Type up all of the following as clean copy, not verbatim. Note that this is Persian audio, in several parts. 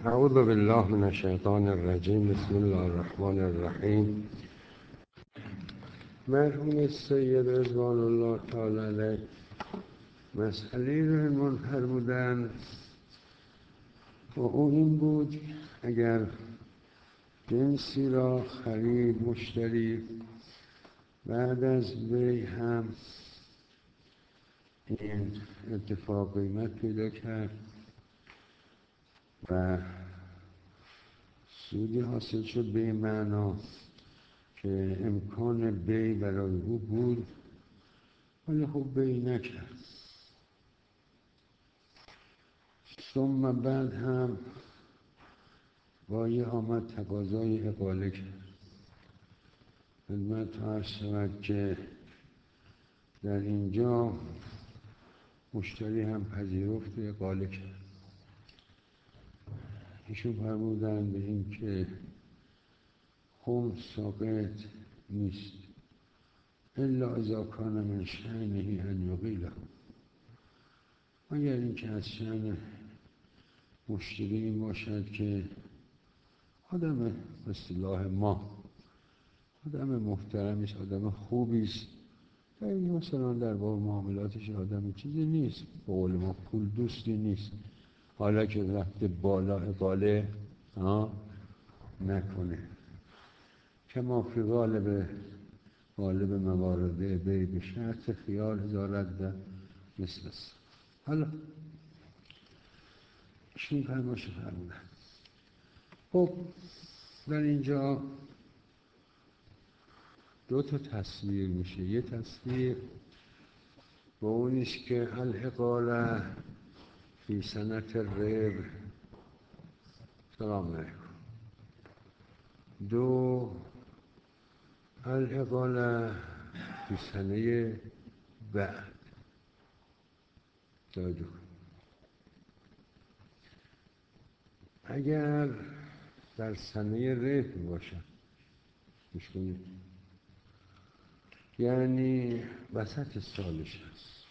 اعوذ بالله من الشیطان الرجیم. بسم الله الرحمن الرحیم. مرحوم سید رضوان الله تعالی علیه مسئله رو منکر بودن و او این بود اگر جنسی را خرید مشتری بعد از بیع هم این ارتفاع قیمت پیدا کرد و سودی حاصل شد به این معنا که امکان بیع برای او بود ولی خب بیع نکرد. ثم بعد هم بایع آمد تقاضای اقاله کرد. خدمت عرض شود که در اینجا مشتری هم پذیرفت و اقاله کرد. ایشون فرمودند به این که خمس ساقط نیست الا اذا کان من شأنه ان یقیله، مگر اینکه از شأن مشتری این باشد که آدم به اصطلاح ما آدم محترمی است، آدم خوبی است، مثلا در باب معاملاتش آدم چیزی نیست، به قول ما پول دوستی نیست، حالا که رفته بالا اقاله نکنه. کما فی غالب موارد بیع به شرط خیار ازارت و مثل است. حالا چی فرماشه فرمودن؟ خب در اینجا دو تا تصویر میشه. یه تصویر با اونیست که الاقاله فی سنت الربح. سلام علیکم. دو، الاقاله فی سنه بعد. توجه اگر در سنه ربح باشد، گوش کنید، یعنی وسط سالش هست،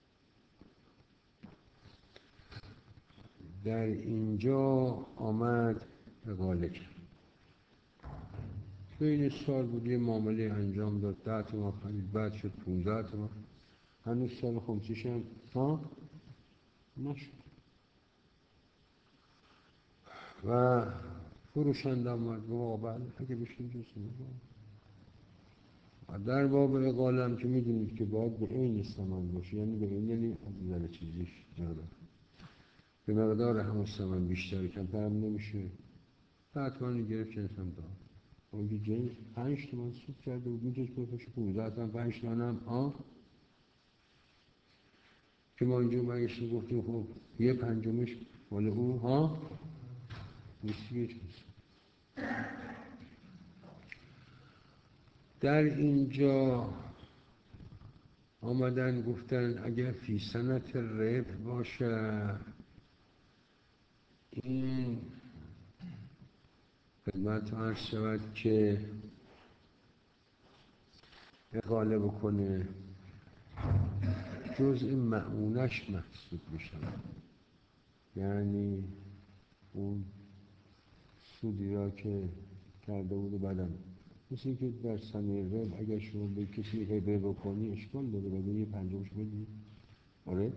در اینجا آمد اقاله کرد، بین سال بود یه معامله انجام داد، 10 تومن خرید، بعد شد 15 تومن، هنوز سال خمسیش هم نشد و فروشنده آمد و بله اگه بشین جز و در باب اقاله هم که میدونید که باید به عین ثمن باشه، یعنی به عین، یعنی از نظر چیزیش مقدار به مقدار همون ثمن بیشتر کمتر هم نمیشه. حتما گرفت جنس هم داد، اونجا جنس 5 تومن سود کرده بود، میتونست بفروشه 15 تومن، 5 تومن هم که ما اینجا برگشتیم گفتیم خب یه پنجمش مال او نیستی یه چیز. در اینجا آمدن گفتن اگر فی سنت ربح باشه، این خدمت عرض شود که اقاله بکنه، جزء مؤونش محسوب میشه، یعنی اون سودی را که کرده بود و بعدم مثل که در سنه ربح اگر شما به کسی هبه بکنی اشکال داره، بعد یه پنجمش بدی. آره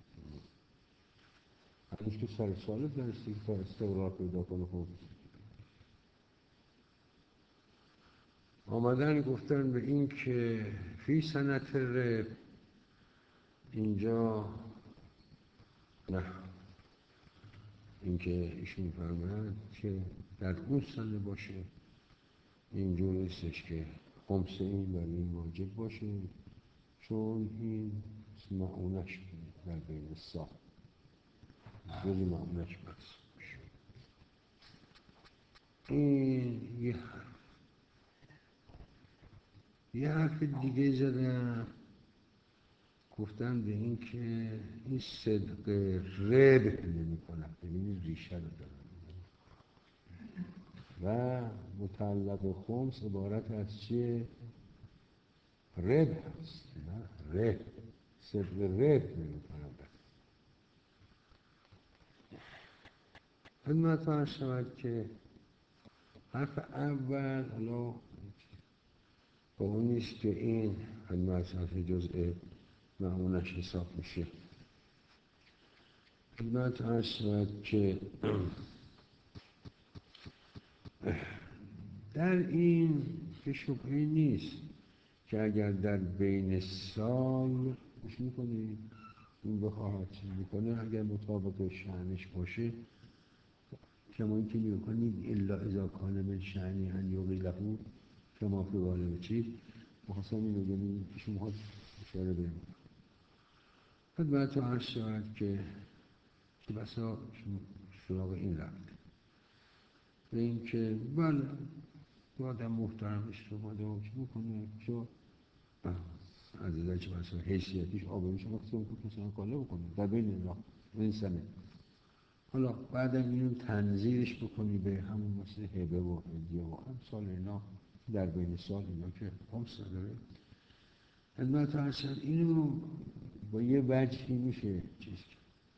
هنوز که سر سالت درسته که تا استقرار پیدا کنه. خب آمدن گفتن به این که فی سنت ربح، اینجا نه، این که ایشون فرمودن که در اون سنه باشه، اینجور نیستش که خمس این برای این واجب باشه، چون این مؤونش در بین سال جزی مؤونش محسوب میشه. این یه حرف دیگه زدن، گفتن به این که این صدق ربح نمی کنن، ببینید ریشه رو دارن و متعلق خمس عبارت از چیه؟ ربح هست، نه ربح، صدق ربح نمی کنن. خدمت عرض شود که حرف اول حالا با اون نیست که این خدمت حرف جزء معمولش حساب میشه. خدمت عرض شود که در این که شبهه نیست که اگر در بین سال گوش میکنید این بخواهد چیز میکنه، اگر مطابق شأنش باشه کما اینکه میکنید الا اذا کان من شأنی ان یقیله کما فی غالب چیز مخواستم این رو بگم ایشون میخواد اشاره بهم خدمت عرض شود که بسا سراغ این رفت به این که بله آدم محترمش رو اومده و چی بکنه چون از ازای چه بسا حیثیتیش آبروش مخصوصا که مثلا کاله بکنه در بین الله این سنه. حالا بعدم اینو تنظیرش بکنی به همون مثل هبه و هدیه و امثال اینا در بین سال اینا که خمس نداره. خدمت عرض شود اینو با یه وجهی میشه چیز کرد.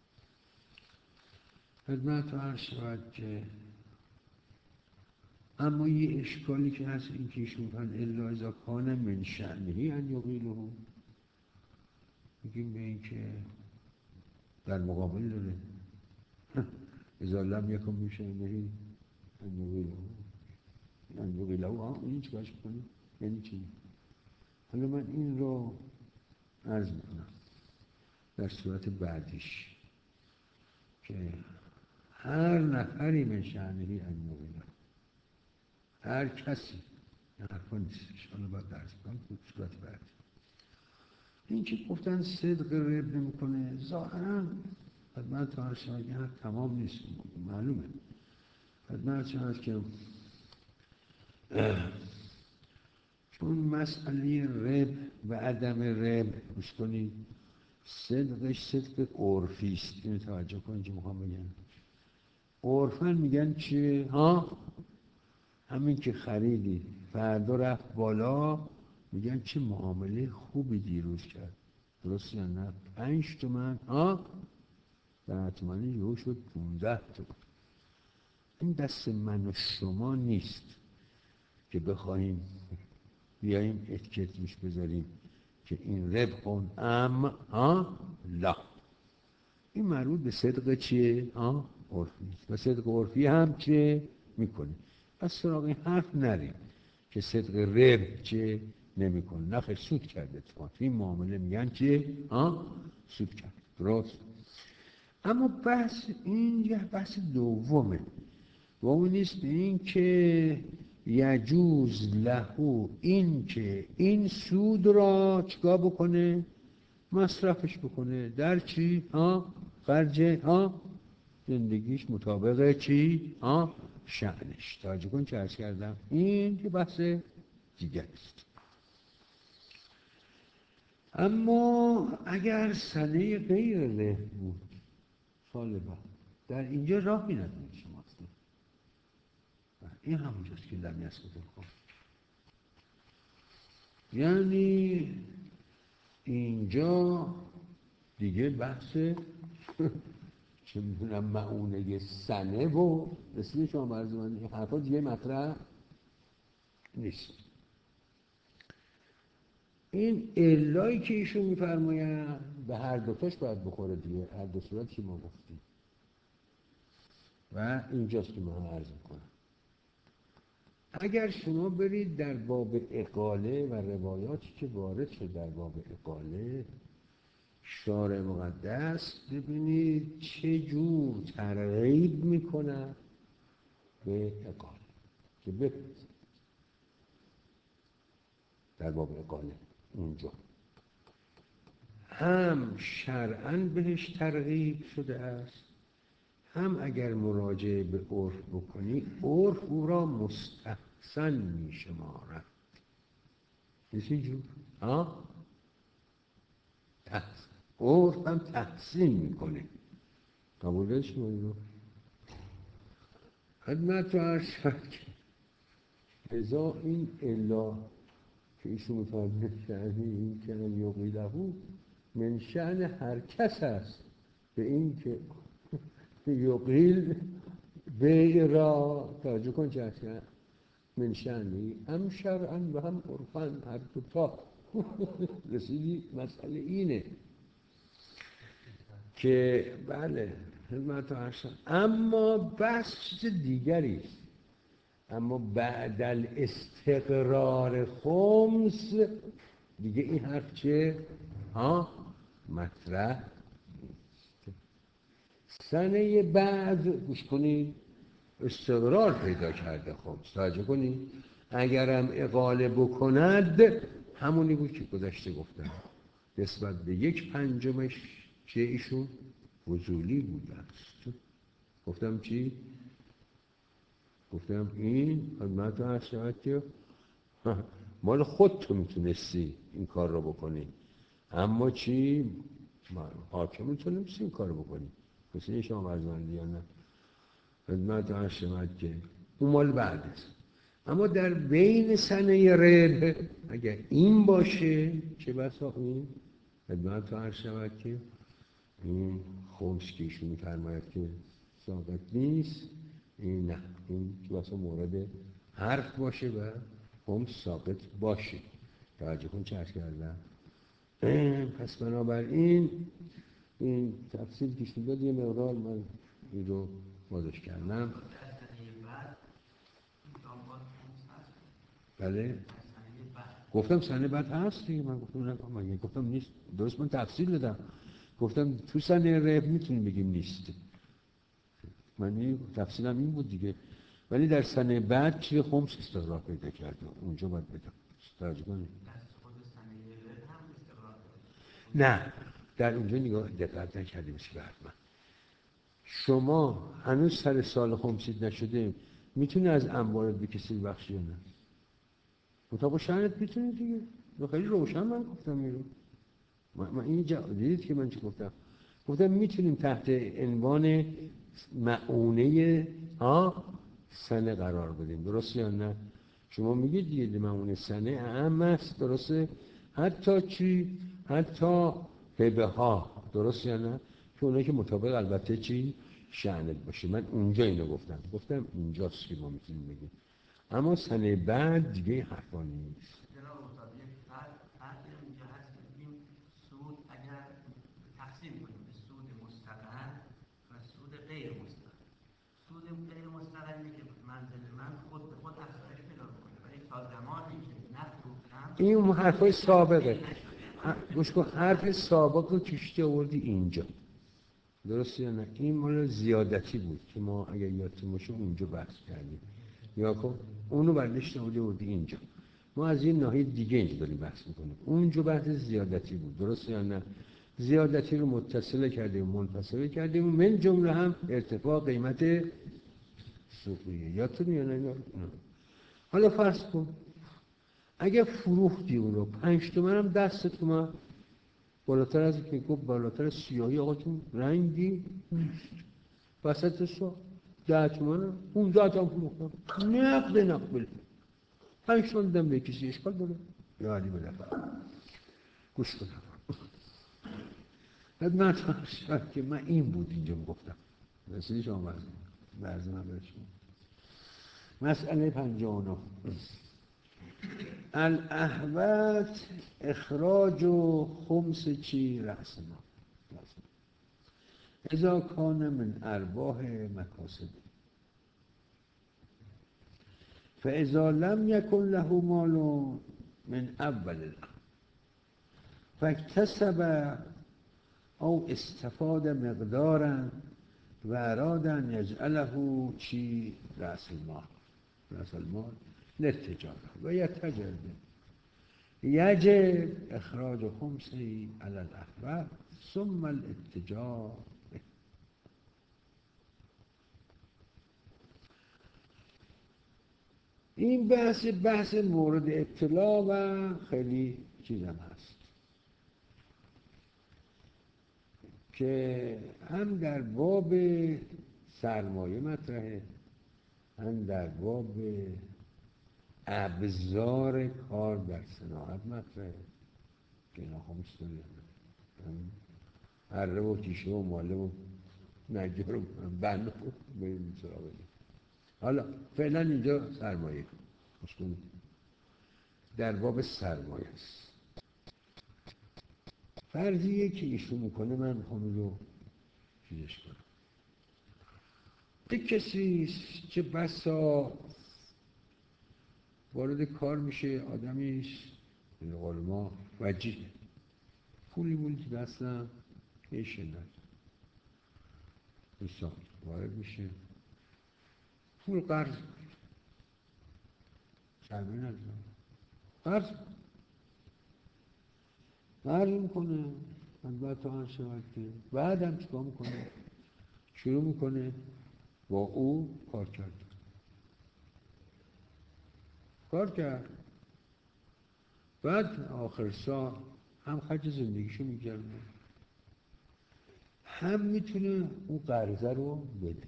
خدمت عرض شود که اما یه اشکالی که هست این که ایشون فرمودن الا اذا کان من شأنه ان یقیله، میگیم به این که در مقابل داره اذا لم یکن من شأنه ان یقیله این چیکارش کنیم یعنی چی؟ حالا من این رو عرض میکنم در صورت بعدیش که هر نفری من شأنه ان یقیله، هر کسی حرفا نیستش. حالا باید درس کنم تو صورت بعد این که گفتن صدق رب نمیکنه ظاهرا خدمت عرض شود که تمام نیست معلومه. خدمت شود که چون مسئله رب و عدم رب گوش کنید صدقش صدق عرفی است. اینو توجه کنید که میخوام بگم عرفاً میگن چیه؟ همین که خریدی فردا رفت بالا میگن چه معامله خوبی دیروز کرد، درست یا نه؟ 5 تومن 10 تومنی یهو شد 15 تومن. این دست من و شما نیست که بخواهیم بیاییم اتیکت روش بذاریم که این ربحون لا. این مربوط به صدق چیه؟ عرفی است و صدق عرفی هم چه میکنه. پس سراغ این حرف نریم که صدق رب چه نمیکنه. نخیر سود کرده اتفاق این معامله میگن چه سود کرد. درست. اما بحث این یه بحث دومه و اون نیست این که یجوز لهو این که این سود را چیکار بکنه؟ مصرفش بکنه در چی؟ خرج زندگیش مطابق چی؟ شأنش. توجه کن چه عرض کردم این که بحث دیگر است. اما اگر سنه غیر له بود سال بعد در اینجا راهی نداره شما اصلا. این همونجاست که لم یسقط کن، یعنی اینجا دیگه بحث چه میدونم معونه سنه و رسیده شما برز من این حرفا دیگه مطرح نیست. این علایی که ایشون میفرماین به هر دوتاش باید بخوره دیگه، هر دو صورت که ما گفتیم و اینجاست که من عرض میکنم. اگر شما برید در باب اقاله و روایاتی که وارد شد در باب اقاله شارع مقدس ببینید چه جور ترغیب میکنن به اقاله که بپرسید در باب اقاله اونجا هم شرعاً بهش ترغیب شده است، هم اگر مراجعه به عرف بکنی عرف او را مستحسن میشمارد. نیست اینجور؟ عرف هم تحسین میکنه. قبول دارید شما این رو؟ خدمت رو عرض شد ازا این الا که ایشون میفرمه شأن این که ان یقیله من شأن هر کس است به این که یقیل به را توجه کن چه هست من شأنی هم شرعا و هم عرفا، هر دو تا رسیدی. مسئله اینه که بله خدمت عرض، اما بحث چیز دیگری است. اما بعد الاستقرار خمس دیگه این حرف چه؟ مطرح نیست. سنه بعد گوش کنید استقرار پیدا کرده خمس، توجه کنید. اگرم اقاله بکند همونی بود که گذشته گفتم، نسبت به 1/5 چه ایشون فضولی بوده است. گفتم چی؟ گفتم این خدمت رو عرض شود که مال خود تو میتونستی این کار رو بکنی، اما چی؟ حاکم میتونستی این کار رو بکنی، کسی شما برزنده یا نه؟ خدمت رو عرض شود که اون مال بعد است. اما در بین سنه رب اگر این باشه چه بسا این خدمت رو عرض شود که این خمس که ایشون میفرماید که ثابت نیست، این نه، این که بسا مورد حرف باشه و خمس ثابت باشه. توجه کن چه عرض کردم. پس بنابراین این تفصیل که شده یه مقدار من این رو بازش کردم. بله گفتم سنه بعد هست دیگه، من گفتم نیست، درست من تفصیل دادم، گفتم تو سنه رب میتونیم بگیم نیست، من تفصیلم این بود دیگه. ولی در سنه بعد چیه خمس استقرار پیدا کرده، اونجا باید بدم توجه کنید. نه در اونجا نگاه دقت نکردیم چی حتما. شما هنوز سر سال خمسید نشده میتونی از اموالت به کسی بخشی یا نه؟ مطابق شأنت میتونی دیگه، خیلی روشن من گفتم میرو. من این دیدید که من چی گفتم؟ گفتم میتونیم تحت عنوان معونه سنه قرار بدیم، درست یا نه؟ شما میگید دیگه معونه سنه اهم است، درسته؟ حتی چی؟ حتی هبه ها، درست یا نه؟ که اونایی که مطابق البته چی؟ شأنت باشه. من اونجا اینو گفتم اینجاست که ما میتونیم بگیم، اما سنه بعد دیگه حرفا نیست. جناب استاد یک فرق اینجا هست که این سود اگر تقسیم کنیم به سود مستقر و سود غیر مستقر، سود غیر مستقر اینه که منزل من خود به خود افزایش پیدا کنه، ولی تا زمانی که نقد فروختم این حرفای سابقه، گوش کن، حرف سابق رو کشتی آوردی اینجا، درسته یا نه؟ این مال زیادتی بود که ما اگر یادتون باشه اونجا بحث کردیم، یا کن اونو برداشت آوردی اینجا. ما از این ناحیه دیگه اینجا داریم بحث میکنیم. اونجا بحث زیادتی بود، درسته یا نه؟ زیادتی رو متصل کردیم منفصل کردیم، من جمله هم ارتفاع قیمت سوقیه. یادتون یا نه؟ حالا فرض کن اگه فروختی اون رو 5 تومن هم 10 تومن بالاتر از که گفت، بالاتر از سیاهی آقا چون رنگی نیست وسط سو 10 تومن 15 تومن فروختم نقد 5 تومن دم به کسی اشکال داره یا علی بلفر. گوش کنم خدمت شد که من این بود اینجا گفتم رسیدی شما برزه من برشون. مسئله 59 الاحوت اخراج خمس چی رأس مال اذا کان من ارباح مکاسب، فاذا لم یکن له مال من اول الامر فاکتسب او استفاد مقدارا و اراد ان یجعله چی رأس المال للتجاره و یتجر به یجب اخراج خمسی علی الاحوال ثم الاتجار به. این بحث مورد اطلاع و خیلی چیزم هست که هم در باب سرمایه مطرحه، هم در باب ابزار کار در صناعت مطرحه که اینا خمس داره، اره و تیشه و ماله و نجار و بنا بریم سراغ حالا فعلا اینجا سرمایه مشکل در باب سرمایه است. فرضیه که ایشون میکنه من همون رو چیزش کنم. یک کسی است که بسا وارد کار میشه، آدمی است به قول ما وجیه، پولی مول دستم هیچ نداره، دوستان وارد میشه، پول قرض سرمایه نداره، قرض میکنه. البته آن شود که بعدم چیکار میکنه؟ شروع میکنه با او کار کرد. بعد آخر سال هم خرج زندگیشو میگرده، هم میتونه اون قرضه رو بده.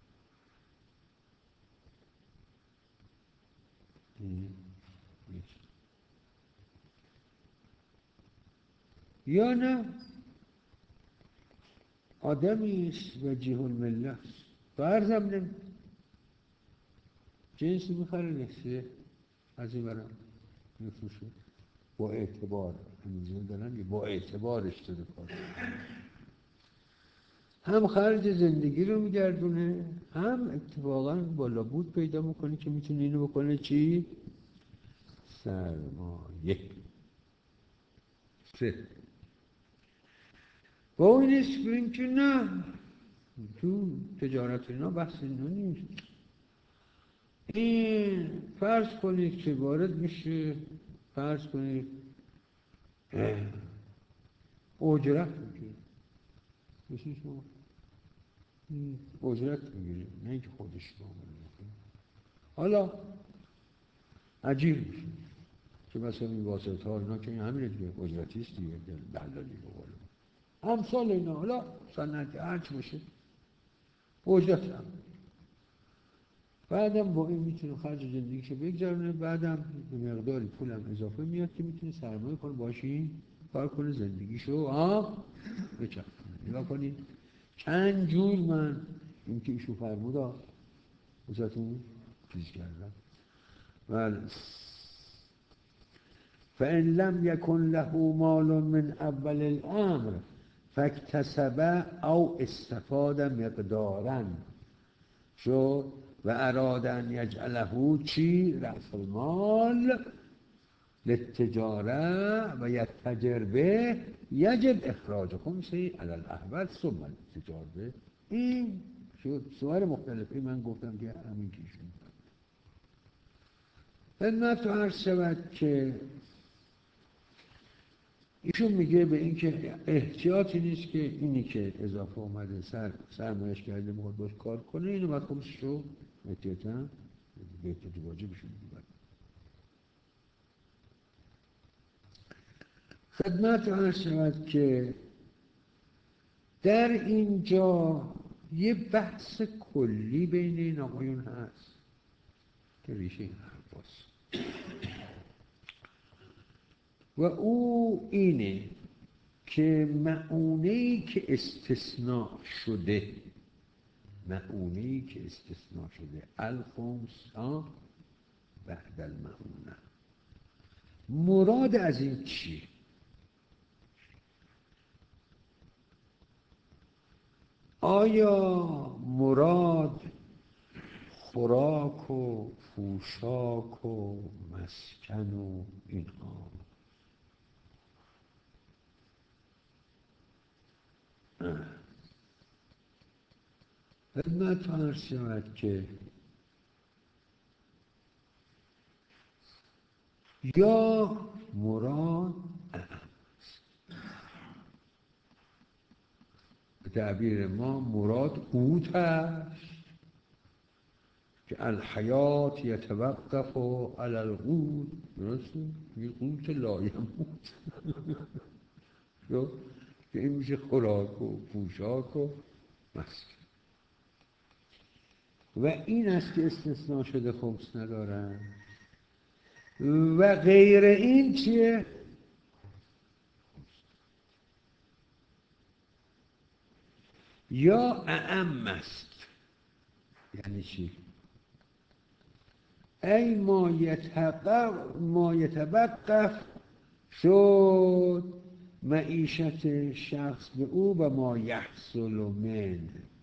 یا نه آدمی است وجیه المله است، قرضم نمیده، جنسی میخره نصفه از این برم میفروشه با اعتبار، همیزه دارن با اعتبار اشتده کار، هم خرج زندگی رو میگردونه، هم اتفاقا بالا بود پیدا میکنه که میتونه اینو بکنه چی؟ سرمایه. سه با اون نیست بریم که نه تو تجارت اینا بحث اینا نیست. این فرض کنید که وارد میشه، فرض کنید اجرت میگیره، بسید شما اجرت میگیره، نه اینکه خودش رو میگیره. حالا عجیب میشه که مثلا این واسطه ها اینا که همینه دیگه، اجرتیست دیگه، دلالی بقوله همسال اینا، حالا صنعتی هرچ باشه اجرت هم. بعدم با این میتونه خرج زندگیشو بگذارونه، بعدم به مقداری پولم اضافه میاد که میتونه سرمایه کنه باشی کار کنه زندگیشو بچرخونه. نگاه کنید چند جور من این که ایشون فرمودا بساتون چیز کردم. بله فإن لم يكن له مال من اول الامر فاکتسب او استفاد مقدارا شو و اراد ان یجعله چی؟ رأس المال للتجاره و یتجر به یجب اخراج خمسه علی الاحول ثم التجار به. این شد صور مختلفی من گفتم که همین کیشون خدمت تو عرض شود که ایشون میگه به این که احتیاطی نیست که اینی که اضافه اومده سرمایش کرده میخواد باش کار کنه، اینو باید خودش رو احتیاطاً به احتیاط واجبشون میگه. خدمت عرض شود که در اینجا یه بحث کلی بین این آقایون هست که ریشه این حرف هست و او اینه که مؤونه‌ای که استثناء شده، مؤونه‌ای که استثناء شده الخمس بعد المؤونه، مراد از این چیه؟ آیا مراد خوراک و پوشاک و مسکن و اینها؟ خدمت عرض شود که یا مراد به تعبیر ما مراد قوت است که الحیات یتوقف علی القوت، درسته؟ یه قوت لایموت که این میشه خوراک و پوشاک و مسکن و این است که استثناء شده خمس ندارن. و غیر این چیه؟ یا اعم است. یعنی چی؟ ای ما یتوقف شد معیشت شخص به او و ما یحصل من.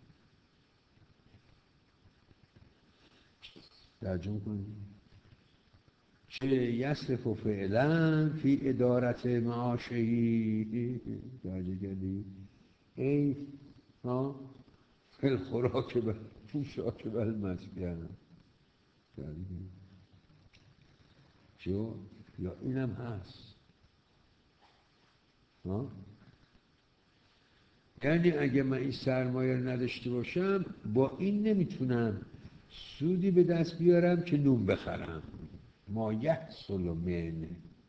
ترجمه کنید چه یصرف فعلا فی ادارت معاشهی. ترجمه کردی ای فی الخوراک و پوشاک و المسکن. چون یا اینم هست یعنی اگه من این سرمایه رو نداشته باشم با این نمیتونم سودی به دست بیارم که نون بخرم. ما یحصل من.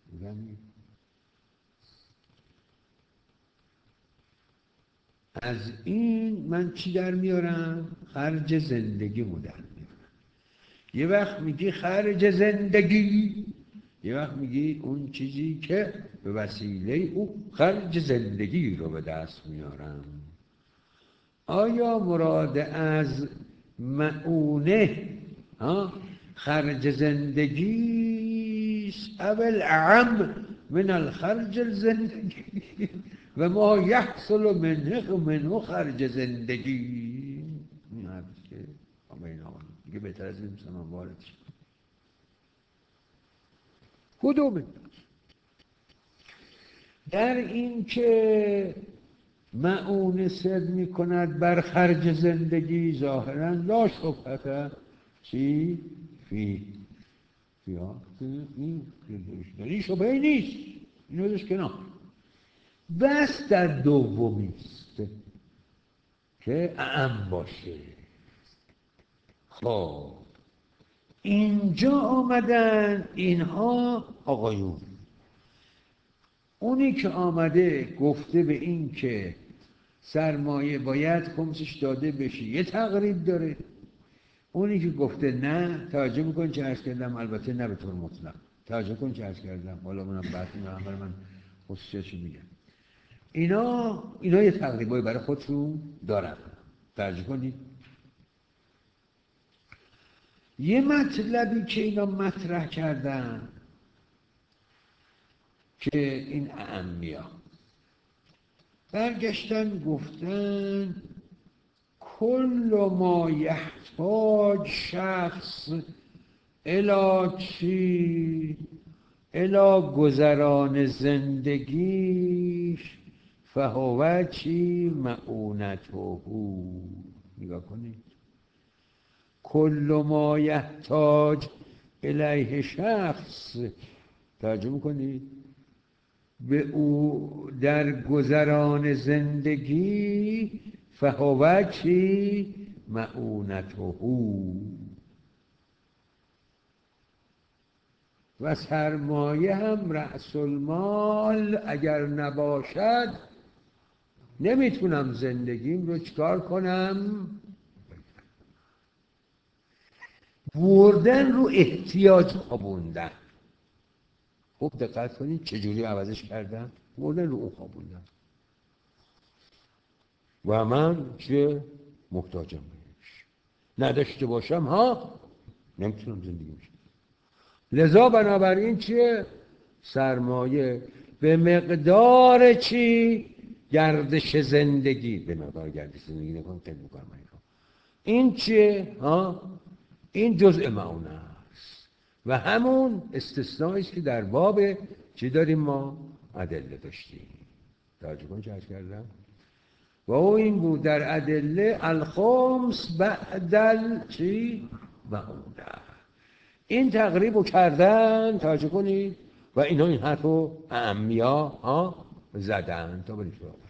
از این من چی در میارم؟ خرج زندگی در میارم. یه وقت میگی خرج زندگی، یه وقت میگی اون چیزی که به وسیله او خرج زندگی رو به دست میارم. آیا مراد از مؤونه خرج زندگی اول اعم من الخرج الزندگی و ما یحصل منه خرج زندگی؟ این حرفی که دیگه بهتر از این مسلمان وارد شد. کدومه؟ در این که مؤونه صد می کند بر خرج زندگی ظاهرا لا شبهه چی؟ این شبهه نیست، اینو بذارش کنار. بس در دومیست که اعم باشه. خب اینجا آمدن اینها آقایون، اونی که آمده گفته به این که سرمایه باید خمسش داده بشه یه تقریب داره. اونی که گفته نه، توجه میکن چه عرض کردم، البته نه به طور مطلق، توجه کن چه عرض کردم، حالا منم بعد این عمل من خصوصیتشو میگم. اینا یه تقریبایی برای خودشون دارن. توجه کنید یه مطلبی که اینا مطرح کردن که این اعمیا برگشتن گفتن کل ما یحتاج شخص الی چی؟ الی گذران زندگیش فهو چی؟ مؤونته. نگاه کنید کل ما یحتاج الیه شخص، ترجمه کنید به او در گذران زندگی فهو چی؟ مؤونته. و سرمایه هم رأس المال اگر نباشد نمیتونم زندگیم رو چکار کنم؟ بردن رو احتیاج خوابوندن. خوب دقت کنید چجوری عوضش کردن؟ بردن رو اون خوابوندن و من چه محتاجم بهش، نداشته باشم نمیتونم زندگی باشم. لذا بنابراین چیه؟ سرمایه به مقدار چی؟ گردش زندگی. به مقدار گردش زندگی نکنم خیلی بکنم این چیه؟ این جزء معونه است و همون استثنائیست که در باب چی داریم ما؟ ادله داشتیم. توجه کن چه عرض کردم؟ و او این بود در ادله الخمس بعدل چی؟ معونه. این تقریب رو کردن، توجه کنید، و اینا این حرف رو اعمیا زدن تا برید